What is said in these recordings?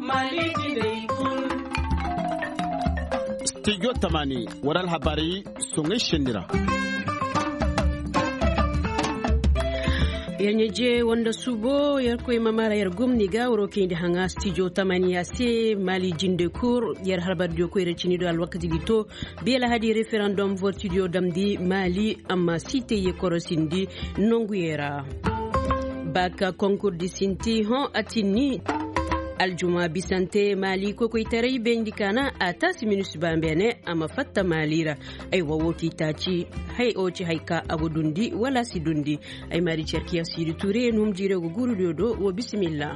Studio Tamani waral habari sungai shendira. Yanyeje wanda subo yarko imamara yar gumni ga wuro ke hanga studio Tamani ase Mali Jindekur yar harbar dio ko irechini do alwakati dito biela hadi referendum vote dio damdi Mali amma site ye korosindi nonguyera baka concours di sinti hon atini aljuma bisante Mali ko itarai bendikana atasi minus bambene ama fatta malira ay wawoti taci hay oci hayka abudundi wala sidundi ay mari cerkiya sidi touré num jire go guru do wo bismillah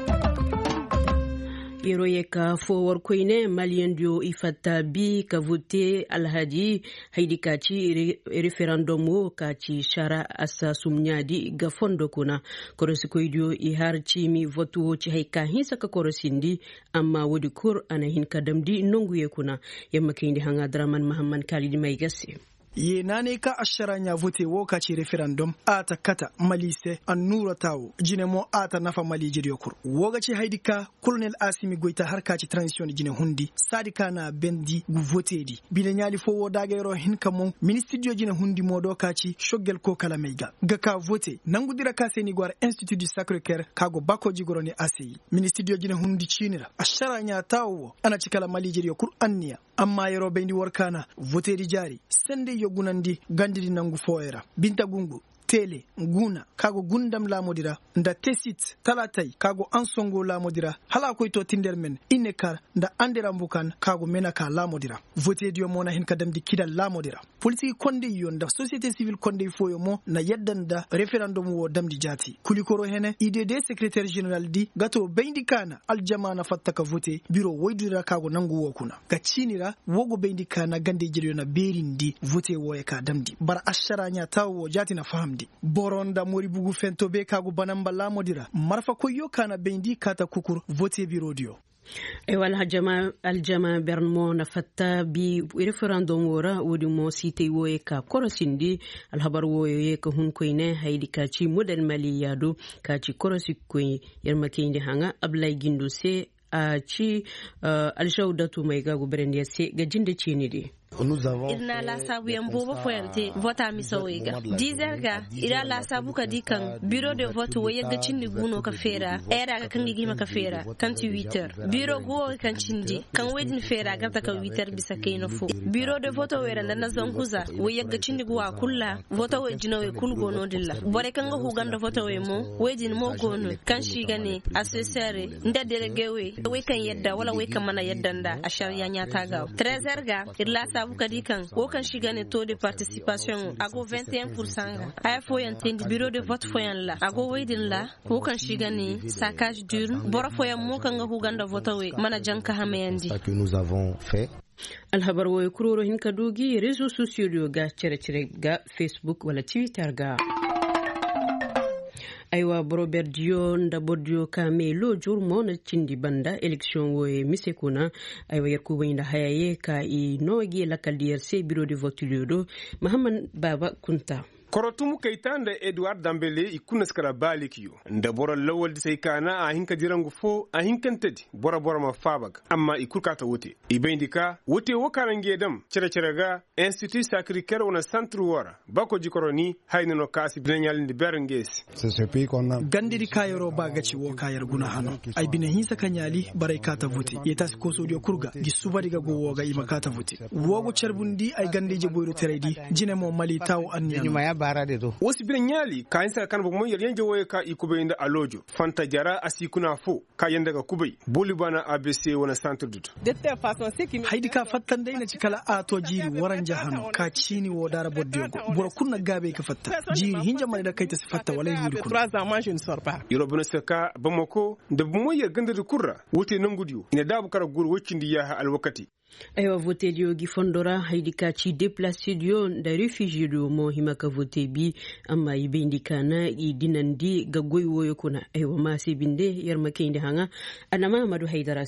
Yeroye ka fowar koine Malien dio ifata bi ka vote alhaji haidi kaci referendum kaci shara asa sumnyadi ga fondo kuna korosi koidio i harci mi votu ci haika hinsa ka korosindi amma wodi kur anahin kadamdi nonguye kuna yamma kindi hanga Draman Muhammad Khalid mai gasse ye nane ka asharanya vote woka ci referendum ata kata malise annura tawo jinemo ata nafa mali jiryokur woga ci haidika colonel Asimi Goita harka ci transition jine hundi sadika na bendi gu vote di bile nyali fo wodagero hinka mon ministre jine hundi modo ka ci shoggel ko kala meiga gaka vote nangudira ka seni gwar institut du sacré cœur kago bako jigoroni ACI ministre jine hundi cinira asharanya tawo ana ci kala mali jiryokur anniya amma yero bendi workana vote di jari sende yogunandi gandidi nangu foera binta gungu tele nguna kago gundam la modira nda tesit talatai kago ansongo la modira hala ko to tindermen inekar nda andera mbukan kago menaka la modira vote dio mona hin kadam di kidal la modira politique konde yonda société civile konde foyo mo na yeddanda referendum wo damdi jati kulikoro hene IDD secrétaire général di gato beindikana aljamana fattaka vote bureau woydira kago nangu wokuna gacinira wogo beindikana gande jiriyo na berindi vote wo e ka damdi bar asharanya tawo jati na faham boronda mori bugu fento be kago banamba la modira marfa ko yokana bendi kata kukur vote birodio wal aljama bermo na fatta bi referendum wora wodi mo site woye ka korosindi alhabar woye ka hun koyne haydi ka ci model mali yado ka ci korosi koy yermakende hanga ablay gindo se a ci alshawdatu mai ga gubrende se ga jinde cinidi Irna la sabu yambobo foyante vota misawega dizerga ira la sabu kadikan bureau de vote waye gacindi guno ka fera era ga kangi gima ka fera kanti 8h bureau go kan cindi kan wedin fera ga ta ka 8h bisa kaino fo bureau de vote wera nan zankuza waye gacindi guwa kulla vote we jino we kul gono dilla bore kan ga huganda vote we mo wedin mo gono kan shi gane assessere nda delege we kan yadda wala we kan mana yaddanda a shari'a nya ta ga 13h ga irla sabu kadikan wokan shiga ne taux de participation ago 21% ay foyan tendi bureau de vote foyan la ago waydin la wokan shiga ne saccage dur bora foyan mo kan ga huganda vote we mana janka hamayandi que nous avons fait alhabar way kuroro hin kadugi réseaux sociaux ga cere ga Facebook wala Twitter ga aywa Robert Dio ndabodio kame lo jurmo na cindi banda election woye misekuna aywa yarkuba inda hayaye ka I nogi lakal DRC bureau de vote liodo Muhammad Baba Kunta korotumu kaitanda Edward Dambele ikuna skara balikiyo nda bora lawal di saykana a hinka dirangu fo a hinkantadi bora ma fabag amma ikurkata wote ibendika wote wakarange dam cere ga institut sacré cœur wona centre wara bako jikoroni haynano kasi binanyal ndi berenges gandiri kayoro bagaci wo kayar guna hano ay bina hinsa kanyali barai kata vote yeta ko sodio kurga gisuba diga go woga imakata vote wogo cerbundi ay gandeje boyro teredi jinemo mali taw annya bara de do wosi biren nyali ka insa kan bo mo yenge woye ka ikube inda alojo fanta jara asikuna fo ka yenda ga kubay boli bana ABC wona centre duto haidi ka fattan dai na cikala ato jiri waran jahano ka cini wo dara boddigo boro kunna gabe ka fatta jiri hinja mane da kai ta fatta wala yuri kun 3 ans je ne sors pas yoro saka bamako de mo yer ganda de kurra wote nangudiyo ina dabu kara gur wokindi ya alwakati aywa vote dio gi fondora haydi ka ci déplacé dio da réfugié dio mo himaka vote bi amma ibindikana I dinandi ga goy woyo kuna aywa masi binde yarmake indi hanga anama Mamadou Haidara se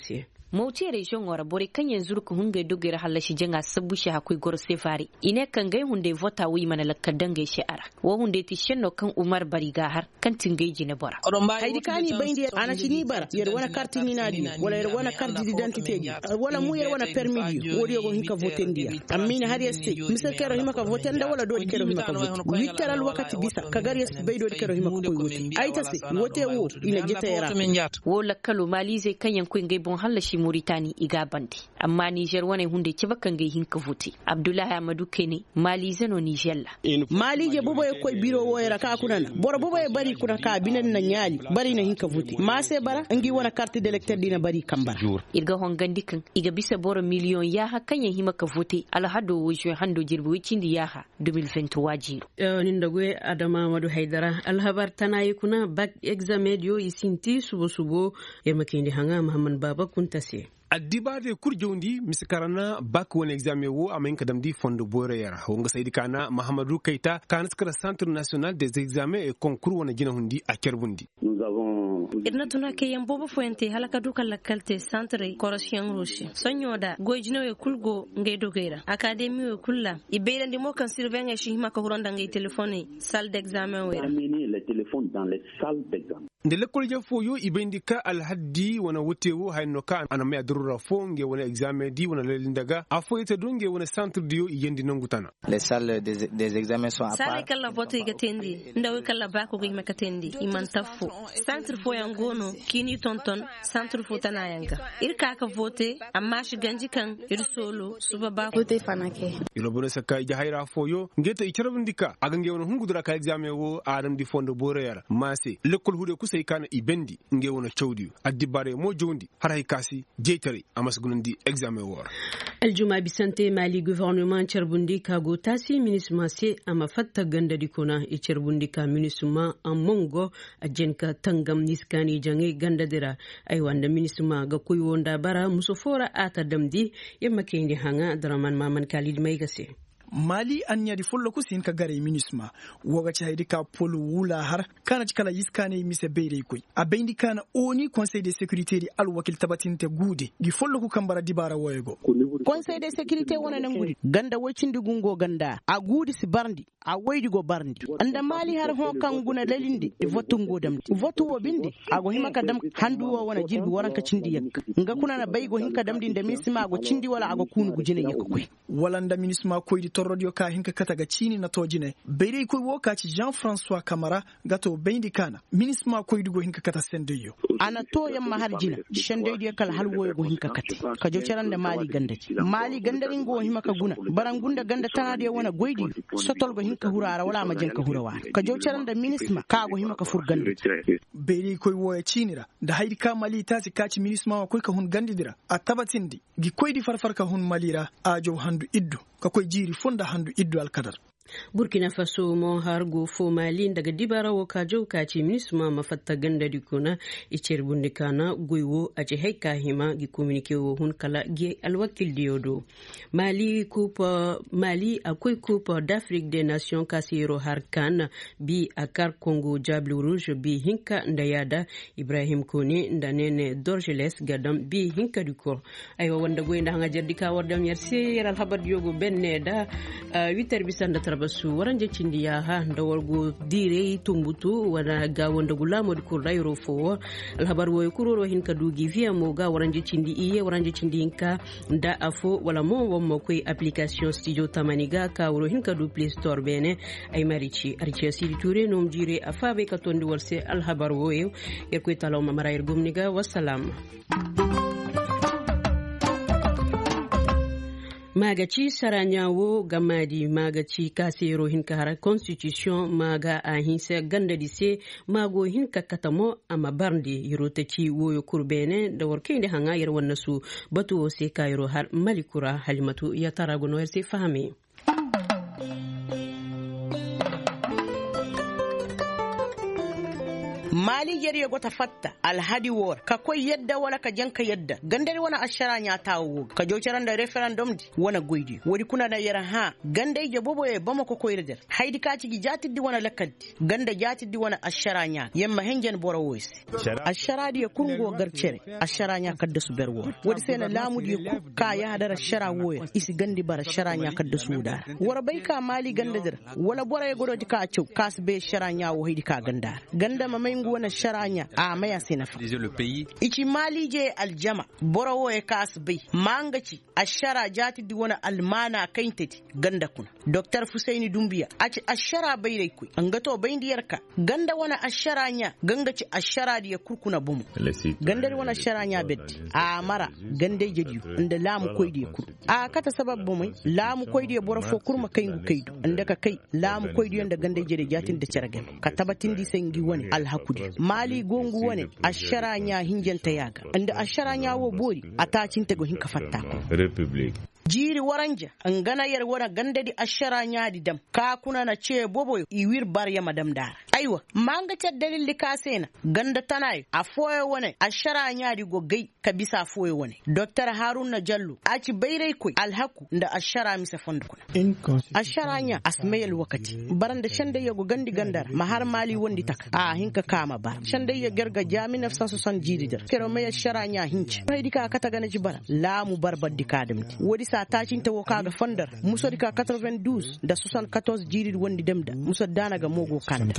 mauti region wara bore kan yanzu ku hunga dogere halashi jenga sabushi hakui gor sefari ine kan gai hunde vota wi mana lakkadan gai shi ara wo hunde ti shenno kan Umar Bariga har kan tingeji ne bora haydi kani bayndi ana chini bara yer wana carte minadi wala yer wana carte d'identité wala mu yer wana permis wodi go hinka voter ndia amina har yeste misal kero himaka voter nda wala do kero himaka voter witeral wakati bisa kagar yeste baydo kero himaka koy wote ayta se wote wo ina jeta yara wo lakkalo Mali zai kan yankun gai bon halashi Mauritanie iga bandi amma Niger wane hunde ci bakan gai hinka vote Abdullahi Amadou Kene Mali zano Niger la Mali je bobo e koy biro wo yara ka kunana boro bobo e bari kuna ka binan na nyali bari na hinka vote ma se bara ngi wona carte d'électeur dina bari kambara irga hongandi kan iga bisa boro million ya hakan ya himaka vote alhado wo hando jirbu wicindi ya ha 2023 jiro nindagwe Adama Amadou Haidara alhabar tanayi kuna back examen yo isinti subo ya makindi hanga Muhammad Baba Kuntase addibade kurjondi miskarana bak won examen wo amen kadam di fondo boreyara wonga saydi kana Mahamadou Keita kanskara Centre National des Examens et Concours wona jina hundi a Kerbundi nous avons irna tuna ke yam bobo foente halaka dukal lakalte centre correction roche sonyoda gojino e kulgo ngay dogera académie e kulla ibeyrandi mo kan surveiller shi himaka horonda ngay téléphone salle d'examen wera amener les téléphones dans les salles d'examen de l'école foyo ibendika al haddi wona wotewo hayno ka aname adrura fonge wona examen di wona lelindaga afoyete donge wona centre dio yendi nangutana les salles des examens sont à part sala kala vote gatendi ndaw kala bako gi makatendi iman tafu centre fo yangono kini tonton centre fo tanayanga irka ka vote amma shi ganji kan irsolo suba ba vote fanake ilo bone saka jahayra foyo ngeta icharabindika aga nge wona hungudura ka examen wo adam di fondo boreyara mase l'école hude sai kana ibendi nge wona chawdi addibare mo jondi har hay kasi jeytari amasgunandi examen wor aljuma bisante Mali gouvernement Cherbundi kago tasi ministre se ama fatta ganda dikona e Cherbundi ka ministre amongo ajenka tangam niskani jange ganda dira ay wanda ministre ga koy wonda bara musofora ata damdi yemma kendi hanga Daraman Maman Khalid Maygase Mali anyadi follo ko sin ka gare minisma woga ci haydi ka polu wula har kana ci kala yiskane mise beere koy a bendi kana oni conseil de sécurité di al wakil tabatinte gude gi follo ko kambara dibara woyego conseil de sécurité wona nan gudi ganda wocindi gungo ganda a gudi si barndi a woydi go barndi anda Mali har hon kan guna lalindi e votu ngodam votu wo bindi ago himaka dam handu wo wona jirbi waranka cindi yak nga kuna na baygo hinka damdi de misma go cindi wala ago kunu gujine yak koy wala nda minisma koydi torrodio ka hinka kataga chini na tojine beyrey koy wokaci Jean-François Camara gato bendi kana minisma koydi go hinka kata sendeyo ana to yamma harjina shendeyo kala halwoyo go hinka kate ka jo cerande Mali gandaci Mali gandarin go himaka guna barangunda ganda tanade wona goydi sotol go hinka hurara wala ma jenka hurawa ka jo cerande minisma ka go himaka furgande beyrey koy woya chinira da haydi ka Mali tasi kaci minisma koy ka hun gandidira a tabatindi gi koydi farfarka hun Malira ajo handu iddu ka koy jiri fonda handu iddu alkadar Burkina Faso mo hargo fo Mali daga dibara wo kajo kaci minisma mafatta ganda dikuna icer bundikana goywo ace heka hima gi communique wo hun kala gi alwakil diodo Mali akwai coupe d'Afrique des Nations kasiro harkan bi akar Congo Diable Rouge bi hinka ndayada Ibrahim Kone ndanene Dorgeles gadam bi hinka diko aywa wanda goynda hanga jerdika wardam yerse yeral habar yogo benne da 8h bisanda basu waranje cindiya ha ndawargo dire tumbutu wana ga wanda gulamo di kurayro fo alhabar wo kuroro hin kadugi via mo ga waranje cindi iye waranje cindi hinka nda afo wala mo wommo koy application studio tamaniga ka woro hin kadu Play Store bene ay marici arci sidi touré nom jire afabe ka tondi warse alhabar wo yer koy talaw mamarayir gumniga wassalam magaci saranyawo gamadi magaci kasero hinka hara constitution maga a hinse ganda dise mago hinka katamo ama barndi yirotaci woyo kurbene da warkende hanga yar wannasu batu se kayro har malikura halimatu ya taragono se fahame mali yar ya gota fatta alhadi war ka koy yadda wala ka janka yadda gandari wana ashara nya tawo ka jocharan da referendum di wana goidi wodi kuna da yara ha gandai je bobo e bama ko koyirder haydi ka ci jati di wana lakaddi ganda jati di wana ashara nya yamma henjen boro woysi ashara di kungo garcere ashara nya kadda su berwo wodi sena lamu di ka ya hadara shara woya isi gandi bara shara nya kadda su da wara bai ka mali ganda dir wala bora ya godo ka ciu kas be shara nya wo haydi ka ganda mamay ngona shara nya a maya sinafa ichi mali je aljama bora wo e kas be mangaci ashara jati di wana almana kaintati ganda kuna dr Fusaini Dumbiya aci ashara bai dai ku angato bai diyarka ganda wana ashara nya gangaci ashara di kurkuna bumu gandari wana ashara nya beddi a mara gande jediyo inda lamu koydi kur a kata sababu mai lamu koydi bora fo kurma kayngu kaydu inda ka kai lamu koydi yanda gande jede jatin da ceragel ka tabatin di sengi wani alhakudi mali gongu wani ashara nya hinjanta yaga inda ashara nya wo bori atacin tego hinka fatta republic jiri waranja an gana yar wara ganda di ashara nyaadi dam ka kuna na ce bobo iwir bar ya madam dar aiwa manga ta dalil ka sena ganda tanai a foye wone ashara nyaadi go gai ka bisa foye wone dr haruna jallu aci bayrai koi alhaku nda ashara misa fondu kuna ashara nya asmayel wakati baranda shande ya go gandi gandar mahar mali wondi tak a hinka kama ba shande ya garga jami 960 jiri dar kero mai ashara nya hinci bai ka kata gana jibara la mu barbar dikadam wodi tashin ta woka ga fandar muso dika 92 da 74 jiri wondi demda muso dana ga mogo kan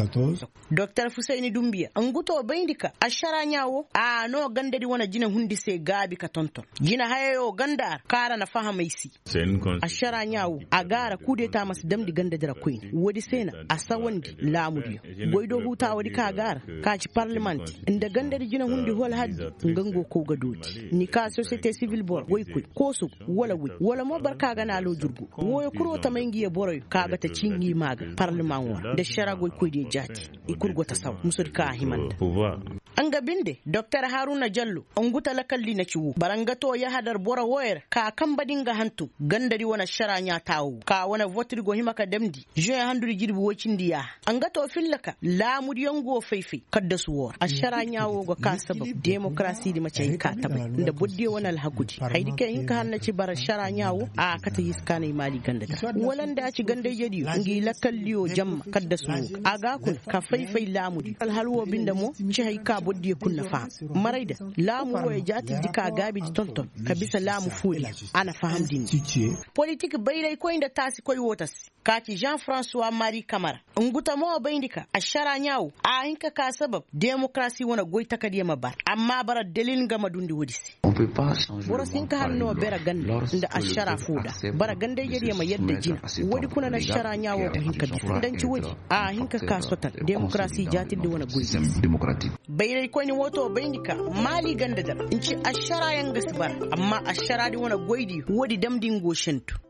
dr Fusaini Dumbiya an guto bayndika ashara nyawo a no gandari wana jina hundi se gabi ka tonton jina hayo ganda kara na fahamaisi ashara nyawo a gara kudeta masu damdi ganda dira queen wodi sena asawandi lamudi goido huta wadi ka gara ka ci parliament inda gandari jina hundi hol haddi ngango ko ga doti ni ka société civile bor goy ko su wala mo barka ga na lo jurgu woyo kuro ta mangi ya boroy kaga ta cingi maga parlement wa da sharago ko de jati ikurgo ta saw musur ka himanda an ga binde dr haruna jallo an guta lakalli na ciwo barangato ya hadar bora woyar ka kan badinga hantu gandari wana sharanya tawo ka wana votir go himaka damdi je handuri jirbi wocin diya an ga to fillaka lamu yango feifei kadda suwar a sharanya wo go ka sabab demokrasi di mace ka tabai da budde wana alhakuji haidi kai hinka hannaci bara sharanya a kata yiskana mali ganda walanda a ci ganda yadi ngi lakalliyo jamma kadda su aga kun ka faifai lamudi alhalwo binda mo ci haika boddi kunna fa maraida lamu wa jati dika gabi di tonton ka bisa lamu furi ana fahamdin politique bayrai ko inda tasi koy wotas kati Jean-François Marie Camara nguta mo bayndika ashara nyaw a hinka ka sabab demokrasi wona goyta kadiya mabar amma bara dalil ngama dundi wodisi boro sinka hanno bera ganda inda ashara fuda bara ganda yari ma yadda jina wadi kuna na shara nyawo ko hinka dan ci wodi a hinka ka sota demokrasi jati da wona goyi bayrai ko ni woto bayndika mali ganda dar inci ashara yanga sibar amma ashara di wona goydi wodi damdin goshentu